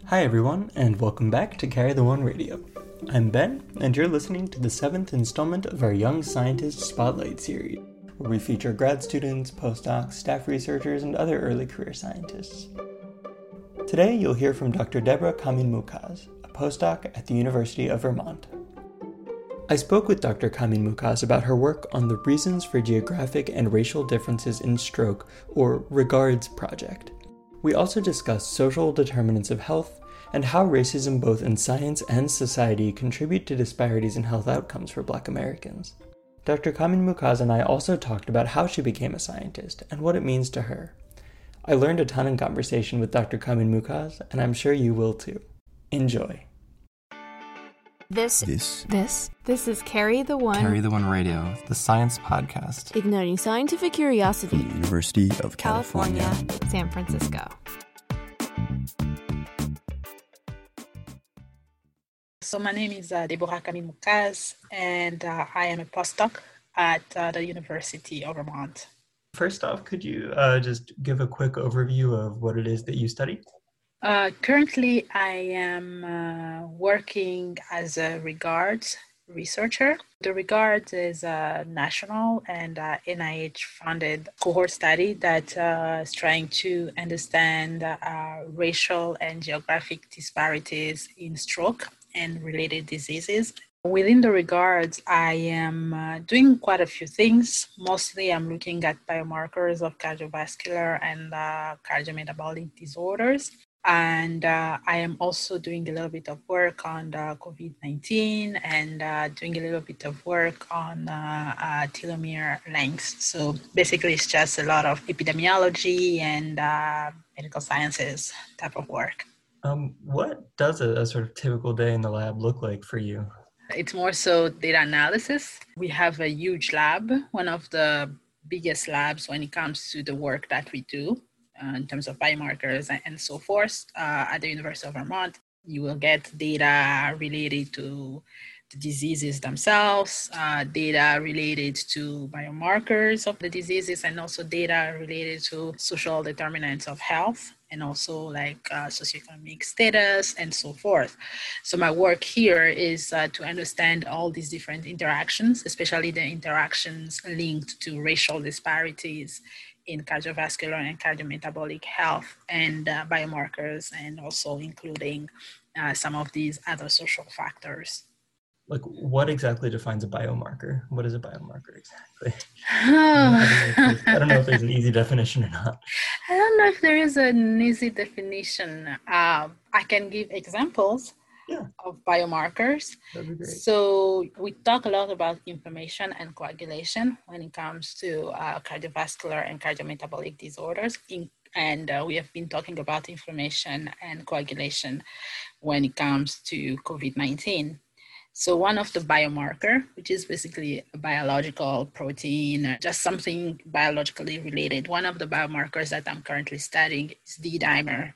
Hi everyone, and welcome back to Carry the One Radio. I'm Ben, and you're listening to the 7th installment of our Young Scientist Spotlight series, where we feature grad students, postdocs, staff researchers, and other early career scientists. Today you'll hear from Dr. Deborah Kamin-Mukaz, a postdoc at the University of Vermont. I spoke with Dr. Kamin-Mukaz about her work on the Reasons for Geographic and Racial Differences in Stroke, or REGARDS project. We also discussed social determinants of health and how racism both in science and society contribute to disparities in health outcomes for Black Americans. Dr. Kamin-Mukaz and I also talked about how she became a scientist and what it means to her. I learned a ton in conversation with Dr. Kamin-Mukaz, and I'm sure you will too. Enjoy. This is Carry the One. Carry the One Radio, the science podcast. Igniting scientific curiosity. From the University of California, San Francisco. So my name is Deborah Kamin-Mukaz, and I am a postdoc at the University of Vermont. First off, could you just give a quick overview of what it is that you study? Currently, I am working as a REGARDS researcher. The REGARDS is a national and NIH-funded cohort study that is trying to understand racial and geographic disparities in stroke and related diseases. Within the REGARDS, I am doing quite a few things. Mostly, I'm looking at biomarkers of cardiovascular and cardiometabolic disorders. And I am also doing a little bit of work on COVID-19 and doing a little bit of work on telomere lengths. So basically, it's just a lot of epidemiology and medical sciences type of work. What does a sort of typical day in the lab look like for you? It's more so data analysis. We have a huge lab, one of the biggest labs when it comes to the work that we do. In terms of biomarkers and so forth, at the University of Vermont, you will get data related to the diseases themselves, data related to biomarkers of the diseases, and also data related to social determinants of health, and also like socioeconomic status and so forth. So my work here is to understand all these different interactions, especially the interactions linked to racial disparities in cardiovascular and cardiometabolic health and biomarkers, and also including some of these other social factors. Like, what exactly defines a biomarker? What is a biomarker exactly? I don't know if there's an easy definition or not. I don't know if there is an easy definition. I can give examples of biomarkers. That'd be great. So we talk a lot about inflammation and coagulation when it comes to cardiovascular and cardiometabolic disorders. And we have been talking about inflammation and coagulation when it comes to COVID-19. So one of the biomarker, which is basically a biological protein, just something biologically related, one of the biomarkers that I'm currently studying is D-dimer.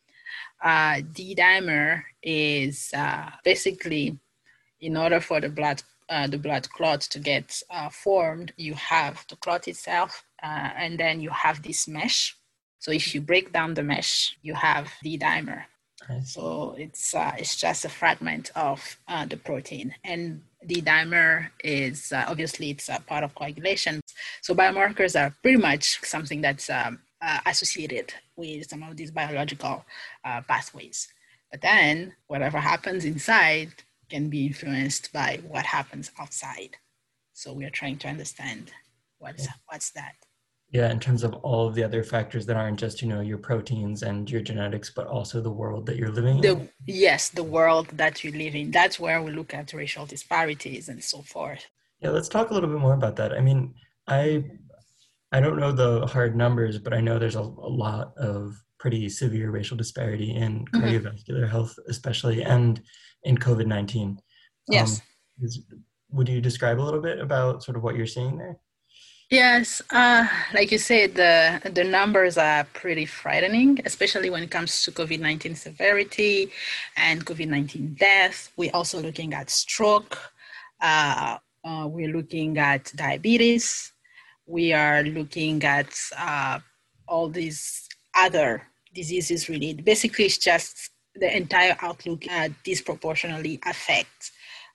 D-dimer is basically, in order for the blood clot to get formed, you have the clot itself, and then you have this mesh. So if you break down the mesh, you have D-dimer. So it's just a fragment of the protein, and D-dimer is obviously it's a part of coagulation. So biomarkers are pretty much something that's associated with some of these biological pathways. But then whatever happens inside can be influenced by what happens outside. So we are trying to understand what's that. Yeah, in terms of all of the other factors that aren't just, your proteins and your genetics, but also the world that you're living in. Yes, the world that you live in. That's where we look at racial disparities and so forth. Yeah, let's talk a little bit more about that. I mean, I don't know the hard numbers, but I know there's a lot of pretty severe racial disparity in cardiovascular health, especially, and in COVID-19. Yes. Would you describe a little bit about sort of what you're seeing there? Yes, like you said, the numbers are pretty frightening, especially when it comes to COVID-19 severity and COVID-19 death. We're also looking at stroke. We're looking at diabetes. We are looking at all these other diseases related. Basically, it's just the entire outlook disproportionately affects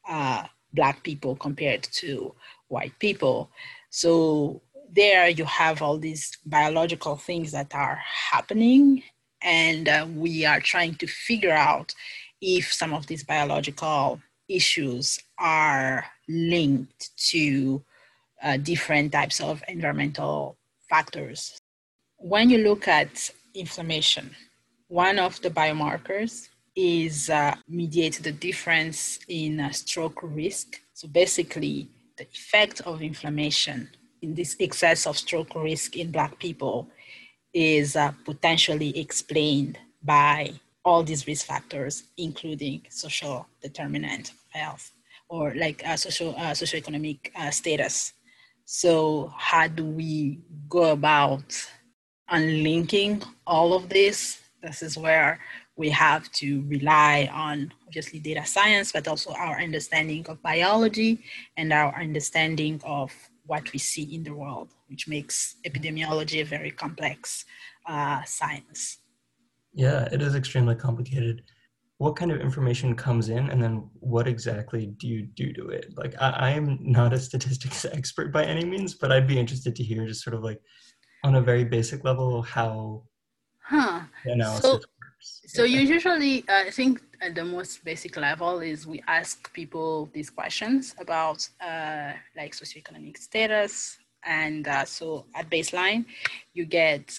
Black people compared to white people. So there you have all these biological things that are happening, and we are trying to figure out if some of these biological issues are linked to different types of environmental factors. When you look at inflammation, one of the biomarkers is mediate the difference in stroke risk. So basically, the effect of inflammation in this excess of stroke risk in Black people is potentially explained by all these risk factors, including social determinant of health or like socioeconomic status. So how do we go about unlinking all of this? This is where we have to rely on obviously data science, but also our understanding of biology and our understanding of what we see in the world, which makes epidemiology a very complex science. Yeah, it is extremely complicated. What kind of information comes in, and then what exactly do you do to it? Like, I am not a statistics expert by any means, but I'd be interested to hear just sort of like on a very basic level how the analysis works. So you usually, I think at the most basic level is we ask people these questions about like socioeconomic status. And so at baseline, you get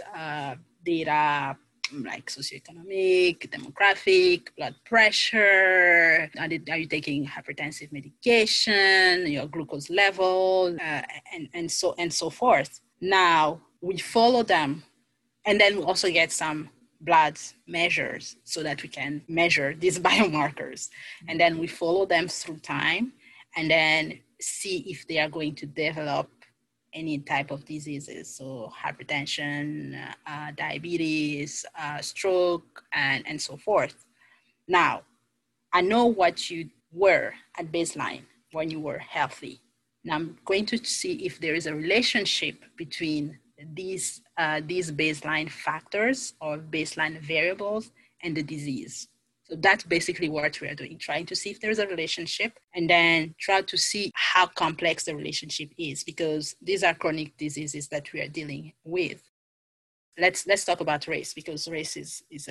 data like socioeconomic, demographic, blood pressure, are you taking hypertensive medication, your glucose level, and so forth. Now, we follow them, and then we also get some blood measures so that we can measure these biomarkers. And then we follow them through time and then see if they are going to develop any type of diseases. So hypertension, diabetes, stroke, and so forth. Now, I know what you were at baseline when you were healthy. Now I'm going to see if there is a relationship between these baseline factors or baseline variables and the disease. So that's basically what we are doing, trying to see if there's a relationship and then try to see how complex the relationship is, because these are chronic diseases that we are dealing with. Let's talk about race, because race is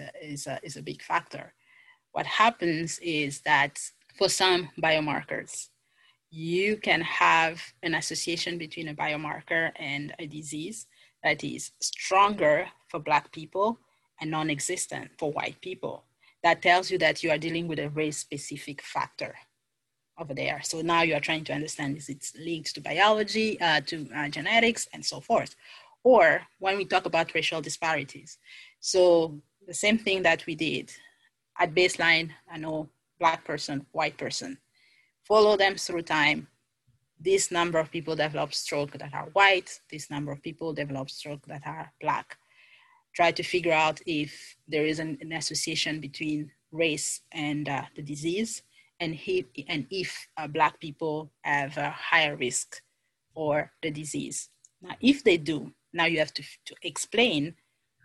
a big factor. What happens is that for some biomarkers, you can have an association between a biomarker and a disease that is stronger for Black people and non-existent for white people. That tells you that you are dealing with a race-specific factor over there. So now you are trying to understand, is it linked to biology, to genetics, and so forth. Or when we talk about racial disparities. So the same thing that we did at baseline, I know Black person, white person, follow them through time. This number of people develop stroke that are white, this number of people develop stroke that are Black. Try to figure out if there is an association between race and the disease, and if Black people have a higher risk for the disease. Now, if they do, now you have to explain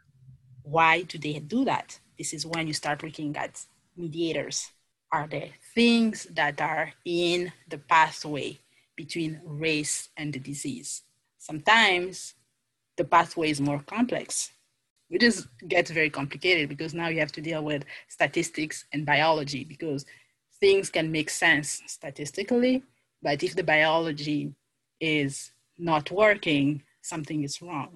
why do they do that. This is when you start looking at mediators. Are there things that are in the pathway between race and the disease? Sometimes the pathway is more complex. It just gets very complicated because now you have to deal with statistics and biology, because things can make sense statistically, but if the biology is not working, something is wrong.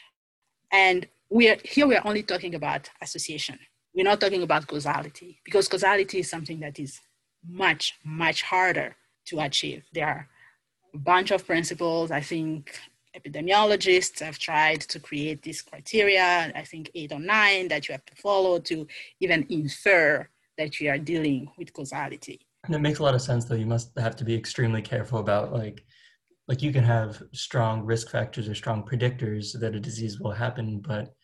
And we are only talking about association. We're not talking about causality, because causality is something that is much, much harder to achieve. There are a bunch of principles. I think epidemiologists have tried to create this criteria, I think 8 or 9, that you have to follow to even infer that you are dealing with causality. And it makes a lot of sense, though. You must have to be extremely careful about like you can have strong risk factors or strong predictors that a disease will happen, but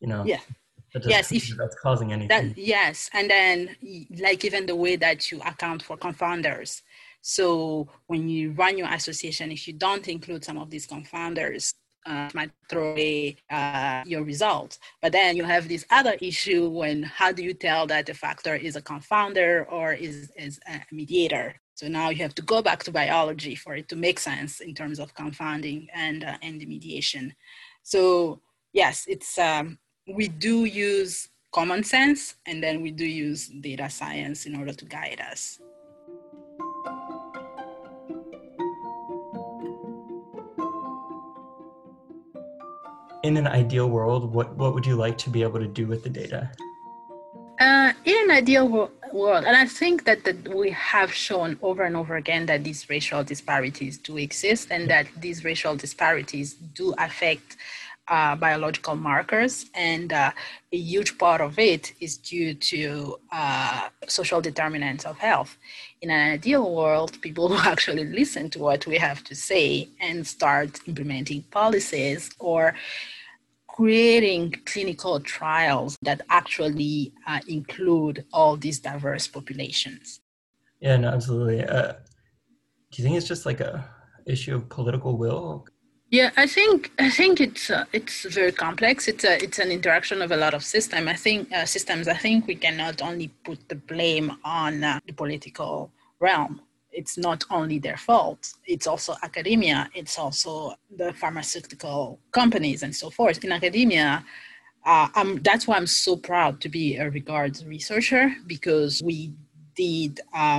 Yes, if that's causing anything. Yes, and then like even the way that you account for confounders. So when you run your association, if you don't include some of these confounders, might throw away your results. But then you have this other issue when how do you tell that a factor is a confounder or is a mediator? So now you have to go back to biology for it to make sense in terms of confounding and the mediation. So yes, it's we do use common sense, and then we do use data science in order to guide us. In an ideal world, what would you like to be able to do with the data? In an ideal world, and I think that we have shown over and over again that these racial disparities do exist, and that these racial disparities do affect biological markers, and a huge part of it is due to social determinants of health. In an ideal world, people will actually listen to what we have to say and start implementing policies or creating clinical trials that actually include all these diverse populations. Yeah, no, absolutely. Do you think it's just like a issue of political will? Yeah, I think it's very complex. It's an interaction of a lot of systems. I think we cannot only put the blame on the political realm. It's not only their fault. It's also academia. It's also the pharmaceutical companies and so forth. In academia, that's why I'm so proud to be a regards researcher, because we did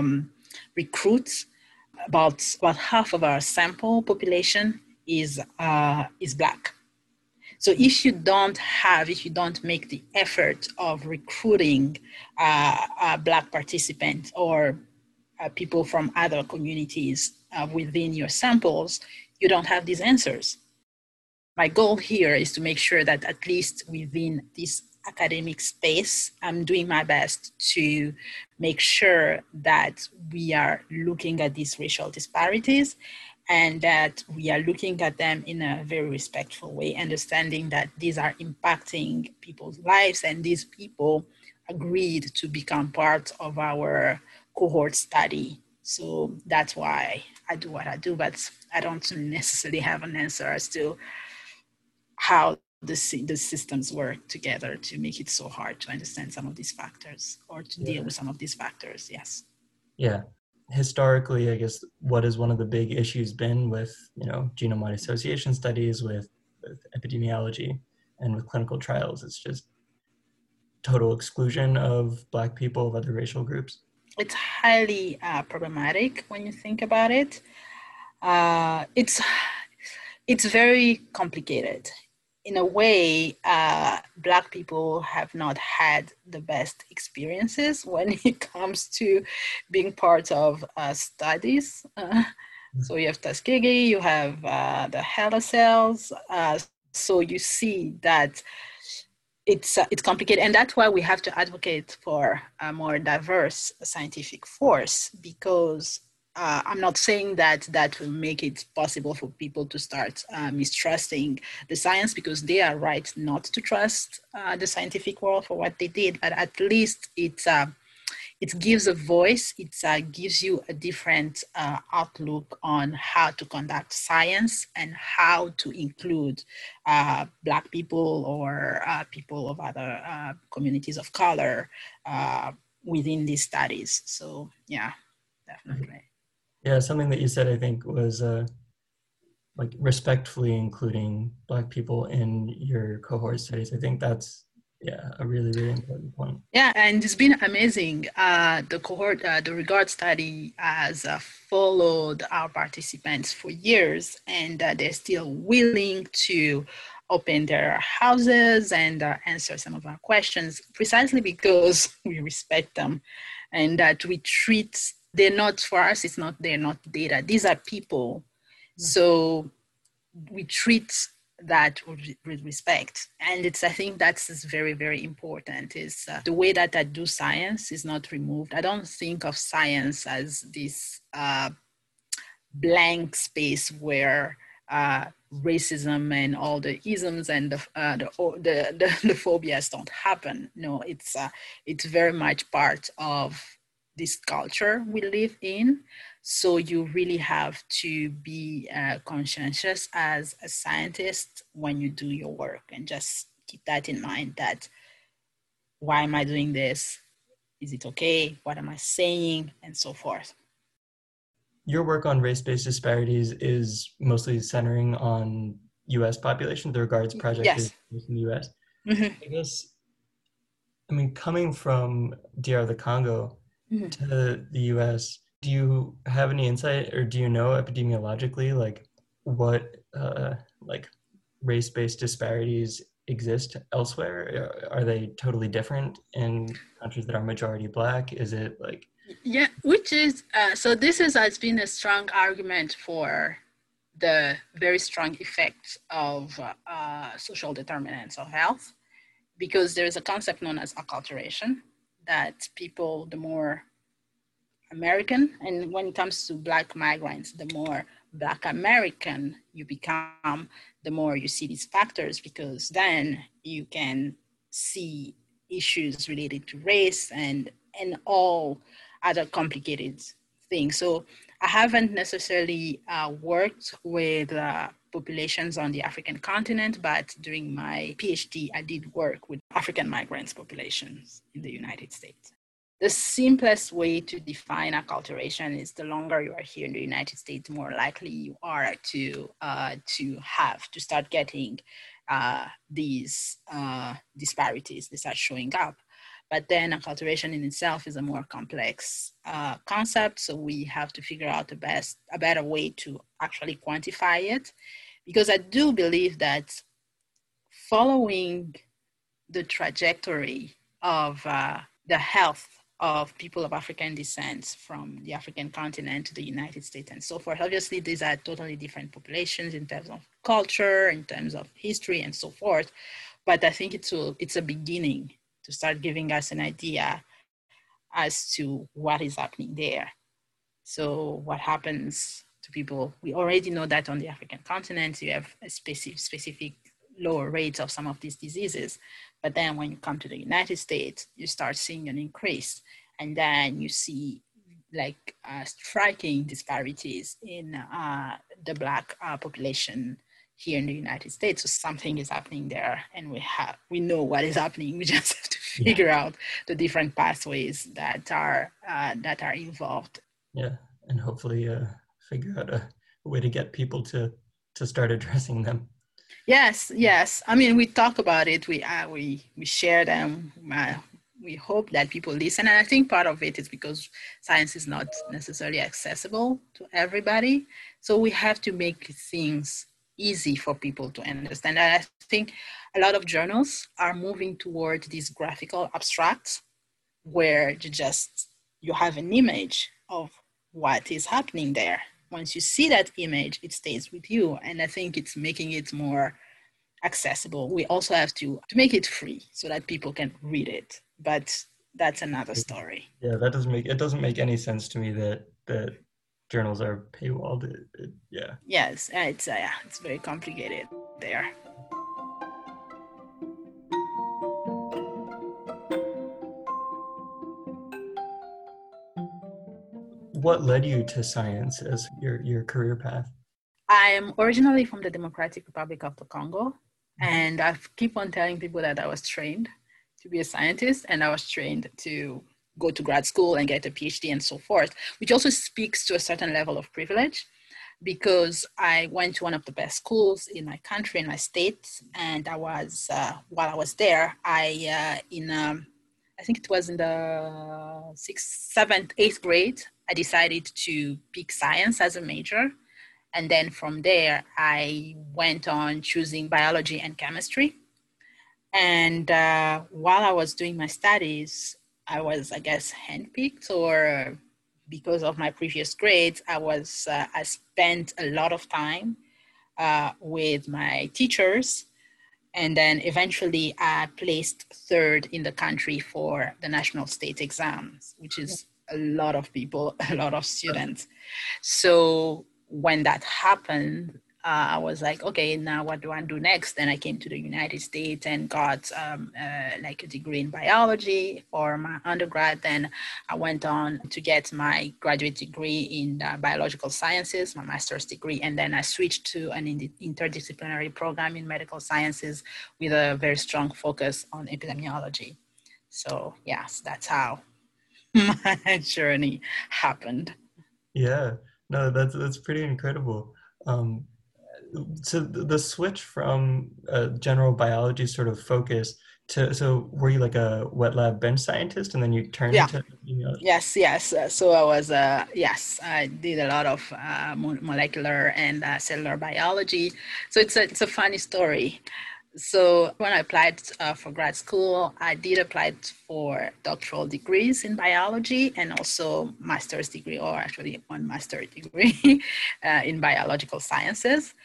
recruit about half of our sample population is Black. So if you don't make the effort of recruiting Black participants or people from other communities within your samples, you don't have these answers. My goal here is to make sure that at least within this academic space, I'm doing my best to make sure that we are looking at these racial disparities and that we are looking at them in a very respectful way, understanding that these are impacting people's lives and these people agreed to become part of our cohort study. So that's why I do what I do, but I don't necessarily have an answer as to how the systems work together to make it so hard to understand some of these factors or to deal with some of these factors. Yes. Yeah. Historically, I guess, what is one of the big issues been with, genome-wide association studies, with epidemiology and with clinical trials? It's just total exclusion of Black people, of other racial groups. It's highly problematic when you think about it. It's very complicated. In a way, Black people have not had the best experiences when it comes to being part of studies. So you have Tuskegee, you have the HeLa cells. So you see that it's complicated, and that's why we have to advocate for a more diverse scientific force, because I'm not saying that will make it possible for people to start mistrusting the science, because they are right not to trust the scientific world for what they did, but at least it gives a voice, it gives you a different outlook on how to conduct science and how to include Black people or people of other communities of color within these studies. So yeah, definitely. Yeah, something that you said, I think, was like respectfully including Black people in your cohort studies. I think that's a really, really important point. Yeah, and it's been amazing. The cohort, the regard study has followed our participants for years, and they're still willing to open their houses and answer some of our questions, precisely because we respect them and that we treat, they're not, for us, they're not data. These are people. So we treat that with respect. And I think that's very, very important, is the way that I do science is not removed. I don't think of science as this blank space where racism and all the isms and the phobias don't happen. No, it's very much part of this culture we live in. So you really have to be conscientious as a scientist when you do your work, and just keep that in mind, that why am I doing this? Is it okay? What am I saying? And so forth. Your work on race-based disparities is mostly centering on U.S. population. The Regards Project Yes. is based in the U.S. Mm-hmm. I guess, coming from DR the Congo to the U.S., do you have any insight, or do you know epidemiologically, like what race-based disparities exist elsewhere? Are they totally different in countries that are majority Black? Is it like... Yeah, which is, so this has been a strong argument for the very strong effects of social determinants of health, because there's a concept known as acculturation, that people, the more American, and when it comes to Black migrants, the more Black American you become, the more you see these factors, because then you can see issues related to race and all other complicated things. So I haven't necessarily worked with populations on the African continent, but during my PhD, I did work with African migrants populations in the United States. The simplest way to define acculturation is the longer you are here in the United States, more likely you are to start getting these disparities. They start showing up. But then acculturation in itself is a more complex concept, so we have to figure out a better way to actually quantify it, because I do believe that following the trajectory of the health of people of African descent from the African continent to the United States and so forth. Obviously, these are totally different populations in terms of culture, in terms of history, and so forth. But I think it's a beginning to start giving us an idea as to what is happening there. So what happens to people? We already know that on the African continent, you have a specific lower rates of some of these diseases. But then when you come to the United States, you start seeing an increase. And then you see striking disparities in the Black population here in the United States. So something is happening there, and we know what is happening. We just have to figure out the different pathways that are involved. Yeah, and hopefully figure out a way to get people to start addressing them. Yes. I mean, we talk about it. We share them. We hope that people listen. And I think part of it is because science is not necessarily accessible to everybody. So we have to make things easy for people to understand. And I think a lot of journals are moving towards these graphical abstracts where you have an image of what is happening there. Once you see that image, it stays with you. And I think it's making it more accessible. We also have to make it free so that people can read it. But that's another story. Yeah, it doesn't make any sense to me that journals are paywalled. Yeah. Yes, it's very complicated there. What led you to science as your career path? I am originally from the Democratic Republic of the Congo, and I keep on telling people that I was trained to be a scientist, and I was trained to go to grad school and get a PhD and so forth, which also speaks to a certain level of privilege, because I went to one of the best schools in my country, in my state, and I was, while I was there, I think it was in the 6th, 7th, 8th grade, I decided to pick science as a major. And then from there, I went on choosing biology and chemistry. And while I was doing my studies, I was, I guess, handpicked, or because of my previous grades, I spent a lot of time with my teachers. And then eventually I placed 3rd in the country for the national state exams, which is a lot of people, a lot of students. So when that happened, I was like, okay, now what do I do next? Then I came to the United States and got like a degree in biology for my undergrad. Then I went on to get my graduate degree in biological sciences, my master's degree. And then I switched to an interdisciplinary program in medical sciences with a very strong focus on epidemiology. So yes, that's how my journey happened. Yeah, no, that's pretty incredible. So the switch from general biology sort of focus to, so were you like a wet lab bench scientist and then you turned Yeah. into epidemiology? Yes. So I was, I did a lot of molecular and cellular biology. So it's a funny story. So when I applied for grad school, I did apply for doctoral degrees in biology and also master's degree, or actually one master's degree in biological sciences.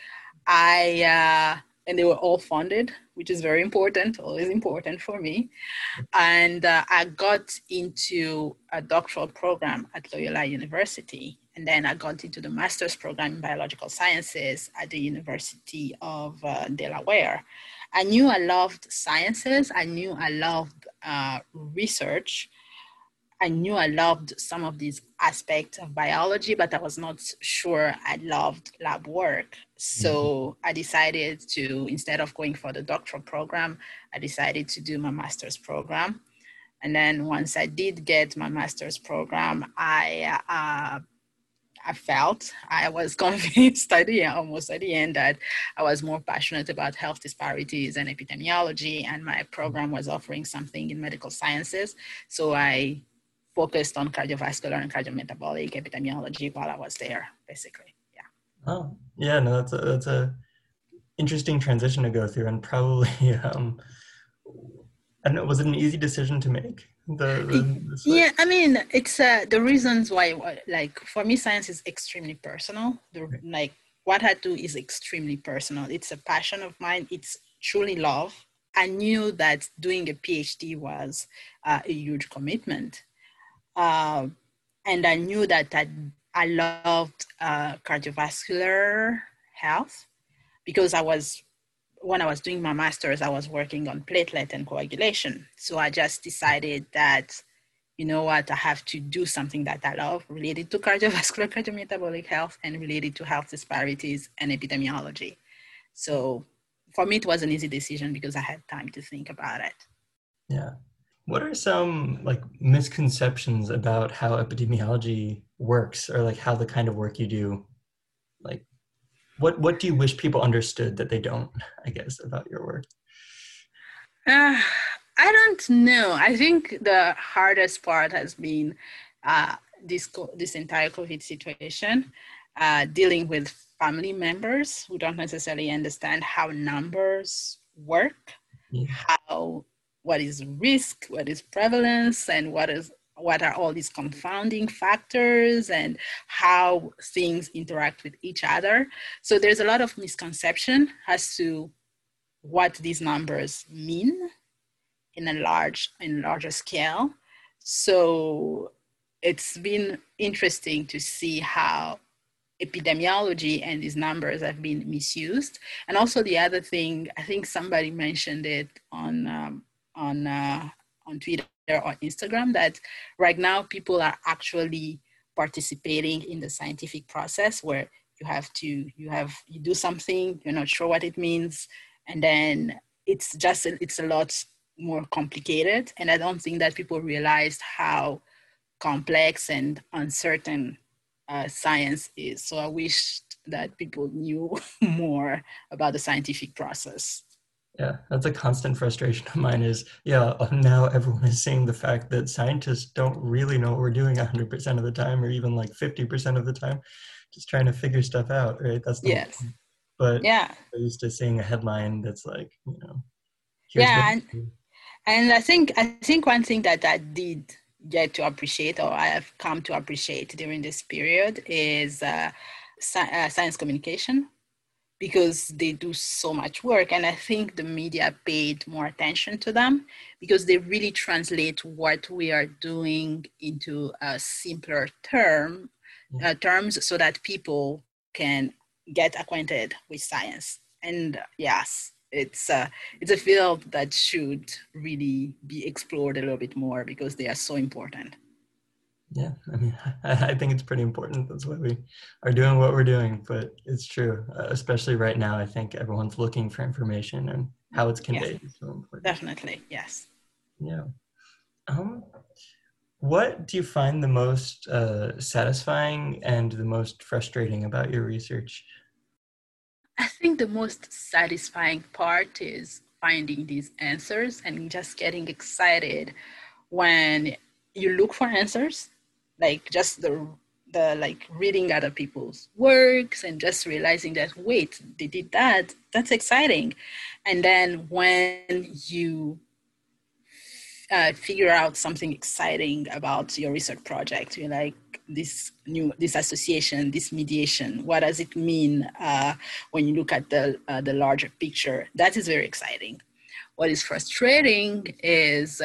And they were all funded, which is very important, always important for me. And I got into a doctoral program at Loyola University. And then I got into the master's program in biological sciences at the University of Delaware. I knew I loved sciences. I knew I loved research. I knew I loved some of these aspects of biology, but I was not sure I loved lab work. So I decided to, instead of going for the doctoral program, I decided to do my master's program. And then once I did get my master's program, I felt I was convinced almost at the end that I was more passionate about health disparities and epidemiology, and my program was offering something in medical sciences. So I focused on cardiovascular and cardiometabolic epidemiology while I was there, basically. Yeah. Oh, yeah, no, that's a interesting transition to go through, and probably, I don't know, was it an easy decision to make? Yeah, I mean, it's the reasons why, like, for me, science is extremely personal. Like, what I do is extremely personal. It's a passion of mine. It's truly love. I knew that doing a PhD was a huge commitment. And I knew that I loved cardiovascular health because when I was doing my master's, I was working on platelet and coagulation. So I just decided that, you know what, I have to do something that I love related to cardiovascular, cardiometabolic health, and related to health disparities and epidemiology. So for me, it was an easy decision because I had time to think about it. Yeah. What are some like misconceptions about how epidemiology works, or like how the kind of work you do, like what do you wish people understood that they don't, I guess, about your work? I don't know. I think the hardest part has been this entire COVID situation, dealing with family members who don't necessarily understand how numbers work, what is risk, what is prevalence, and what are all these confounding factors, and how things interact with each other. So there's a lot of misconception as to what these numbers mean in a larger scale. So it's been interesting to see how epidemiology and these numbers have been misused. And also the other thing, I think somebody mentioned it on Twitter or Instagram, that right now people are actually participating in the scientific process where you do something, you're not sure what it means, and then it's a lot more complicated. And I don't think that people realized how complex and uncertain science is. So I wish that people knew more about the scientific process. Yeah, that's a constant frustration of mine is, now everyone is seeing the fact that scientists don't really know what we're doing 100% of the time, or even like 50% of the time, just trying to figure stuff out, right? That's the Yes. point. But yeah, I'm used to seeing a headline that's like, and I think one thing that I did get to appreciate, or I have come to appreciate during this period, is science communication, because they do so much work. And I think the media paid more attention to them because they really translate what we are doing into a simpler terms so that people can get acquainted with science. And yes, it's a field that should really be explored a little bit more because they are so important. Yeah, I mean, I think it's pretty important. That's why we are doing what we're doing. But it's true, especially right now. I think everyone's looking for information, and how it's conveyed is so important. Definitely, yes. Yeah. What do you find the most satisfying and the most frustrating about your research? I think the most satisfying part is finding these answers and just getting excited when you look for answers, like just the like reading other people's works and just realizing that, wait, they did that, that's exciting. And then when you figure out something exciting about your research project, you're like, this association, this mediation, what does it mean when you look at the larger picture? That is very exciting. What is frustrating is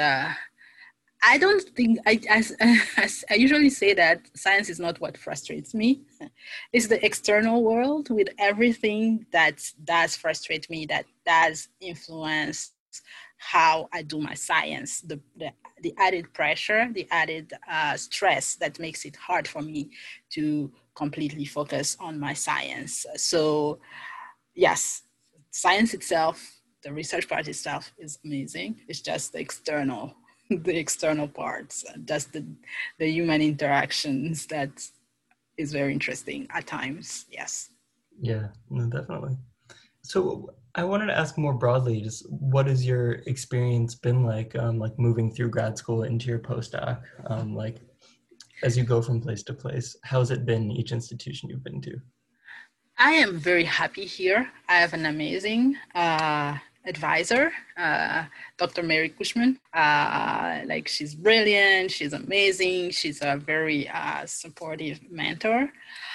I don't think, as I usually say, that science is not what frustrates me. It's the external world with everything that does frustrate me, that does influence how I do my science, the added pressure, the added stress that makes it hard for me to completely focus on my science. So yes, science itself, the research part itself is amazing. It's just the external parts, just the human interactions that is very interesting at times. Yes. Yeah, no, definitely. So I wanted to ask more broadly, just what has your experience been like moving through grad school into your postdoc, like as you go from place to place? How has it been each institution you've been to? I am very happy here. I have an amazing advisor, Dr. Mary Cushman. Like, she's brilliant, she's amazing, she's a very supportive mentor.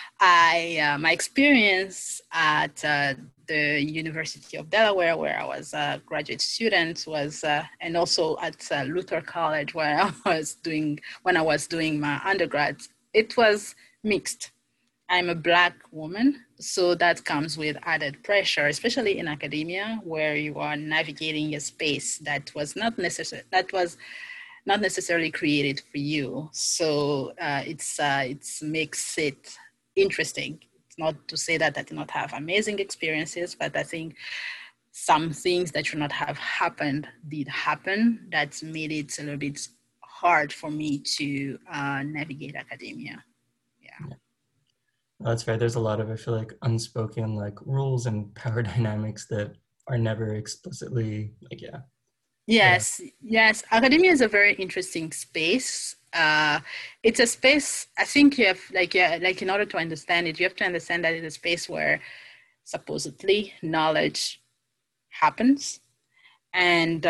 My experience at the University of Delaware, where I was a graduate student, was, and also at Luther College, where when I was doing my undergrad, it was mixed. I'm a Black woman, so that comes with added pressure, especially in academia, where you are navigating a space that was not necessarily created for you. So it makes it interesting. It's not to say that I did not have amazing experiences, but I think some things that should not have happened did happen. That made it a little bit hard for me to navigate academia. Yeah. That's fair. There's a lot of, I feel like, unspoken rules and power dynamics that are never explicitly Yes. Academia is a very interesting space. It's a space, I think you have, in order to understand it, you have to understand that it's a space where supposedly knowledge happens. And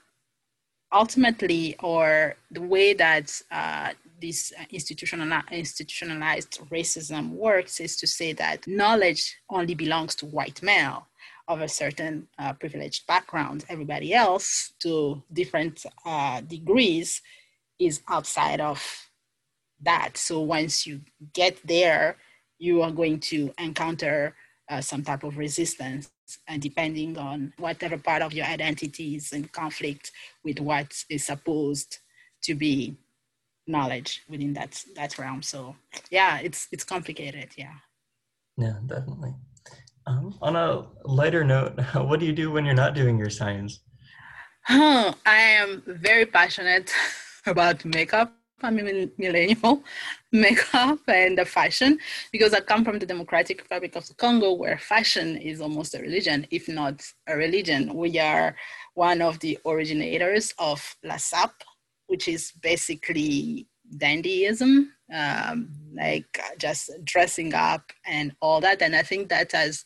ultimately, or the way that this institutionalized racism works is to say that knowledge only belongs to white male of a certain privileged background. Everybody else, to different degrees, is outside of that. So once you get there, you are going to encounter some type of resistance, and depending on whatever part of your identity is in conflict with what is supposed to be knowledge within that realm. So yeah, it's complicated. Yeah definitely. On a lighter note, what do you do when you're not doing your science? I am very passionate about makeup. I'm a millennial. Makeup and fashion, because I come from the Democratic Republic of the Congo, where fashion is almost a religion, if not a religion. We are one of the originators of La Sape, which is basically dandyism, like just dressing up and all that. And I think that has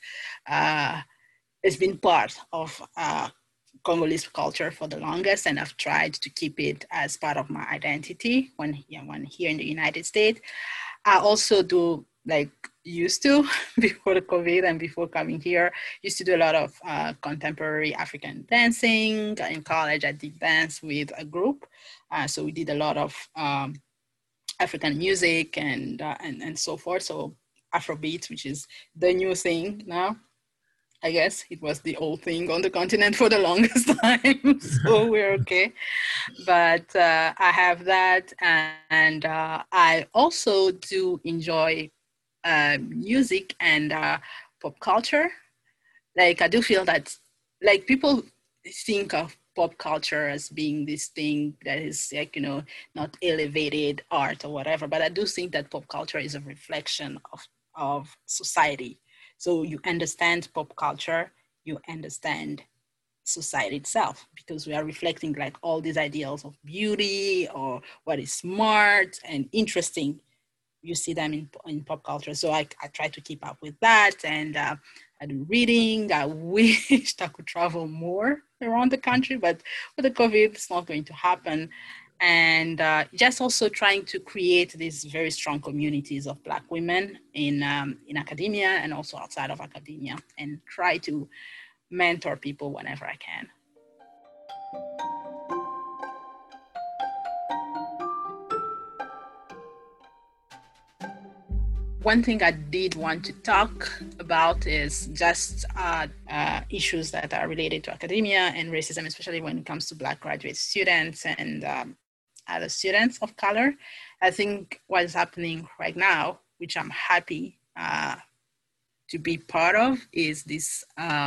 it's been part of Congolese culture for the longest, and I've tried to keep it as part of my identity when here in the United States. I also do, used to, before the COVID and before coming here, used to do a lot of contemporary African dancing. In college, I did dance with a group. So we did a lot of African music and so forth. So Afrobeat, which is the new thing now. I guess it was the old thing on the continent for the longest time, so we're okay. But I have that, and I also do enjoy music and pop culture. Like, I do feel that, like, people think of pop culture as being this thing that is, like, not elevated art or whatever, but I do think that pop culture is a reflection of society. So you understand pop culture, you understand society itself, because we are reflecting, like, all these ideals of beauty or what is smart and interesting. You see them in pop culture. So I try to keep up with that, and I do reading. I wish I could travel more around the country, but with the COVID, it's not going to happen. And just also trying to create these very strong communities of Black women in academia and also outside of academia, and try to mentor people whenever I can. One thing I did want to talk about is just issues that are related to academia and racism, especially when it comes to Black graduate students and other students of color. I think what is happening right now, which I'm happy to be part of, is this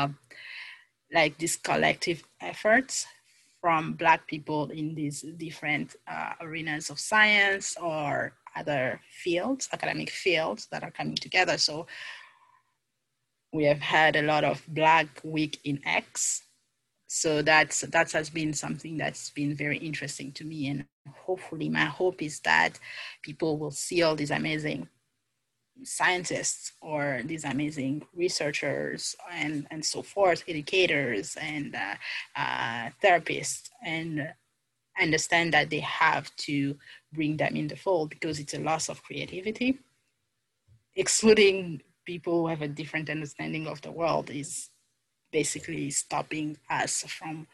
collective efforts from Black people in these different arenas of science or other fields, academic fields, that are coming together. So we have had a lot of Black Week in X. So that has been something that's been very interesting to me. And hopefully my hope is that people will see all these amazing scientists or these amazing researchers and so forth, educators and therapists, and understand that they have to bring them in the fold, because it's a loss of creativity. Excluding people who have a different understanding of the world is basically stopping us from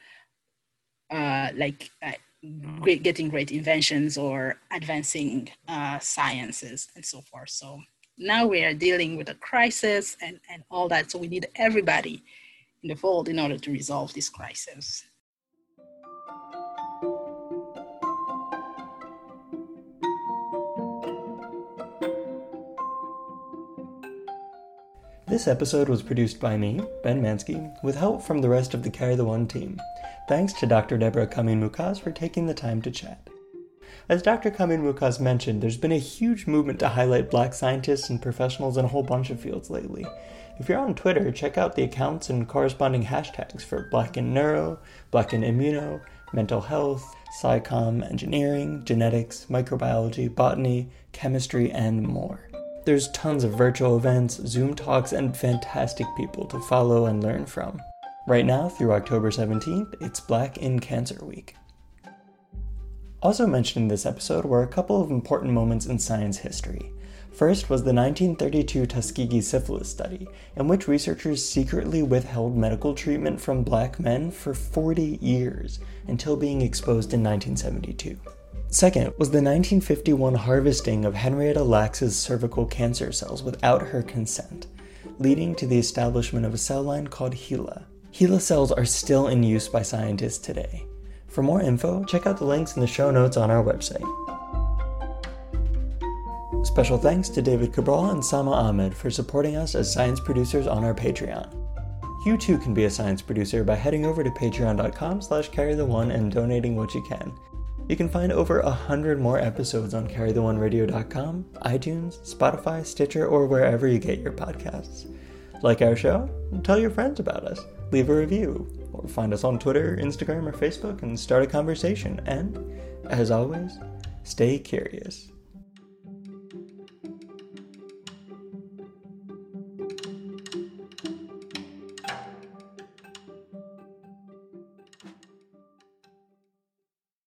getting great inventions or advancing sciences and so forth. So now we are dealing with a crisis and all that. So we need everybody in the fold in order to resolve this crisis. This episode was produced by me, Ben Mansky, with help from the rest of the Carry the One team. Thanks to Dr. Deborah Kamin-Mukaz for taking the time to chat. As Dr. Kamin-Mukaz mentioned, there's been a huge movement to highlight Black scientists and professionals in a whole bunch of fields lately. If you're on Twitter, check out the accounts and corresponding hashtags for Black in Neuro, Black in Immuno, Mental Health, SciComm, Engineering, Genetics, Microbiology, Botany, Chemistry, and more. There's tons of virtual events, Zoom talks, and fantastic people to follow and learn from. Right now, through October 17th, it's Black in Cancer Week. Also mentioned in this episode were a couple of important moments in science history. First was the 1932 Tuskegee syphilis study, in which researchers secretly withheld medical treatment from Black men for 40 years, until being exposed in 1972. Second was the 1951 harvesting of Henrietta Lacks's cervical cancer cells without her consent, leading to the establishment of a cell line called HeLa. HeLa cells are still in use by scientists today. For more info, check out the links in the show notes on our website. Special thanks to David Cabral and Sama Ahmed for supporting us as science producers on our Patreon. You too can be a science producer by heading over to patreon.com/carrytheone and donating what you can. You can find over 100 more episodes on carrytheoneradio.com, iTunes, Spotify, Stitcher, or wherever you get your podcasts. Like our show? Tell your friends about us. Leave a review. Or find us on Twitter, Instagram, or Facebook and start a conversation. And, as always, stay curious.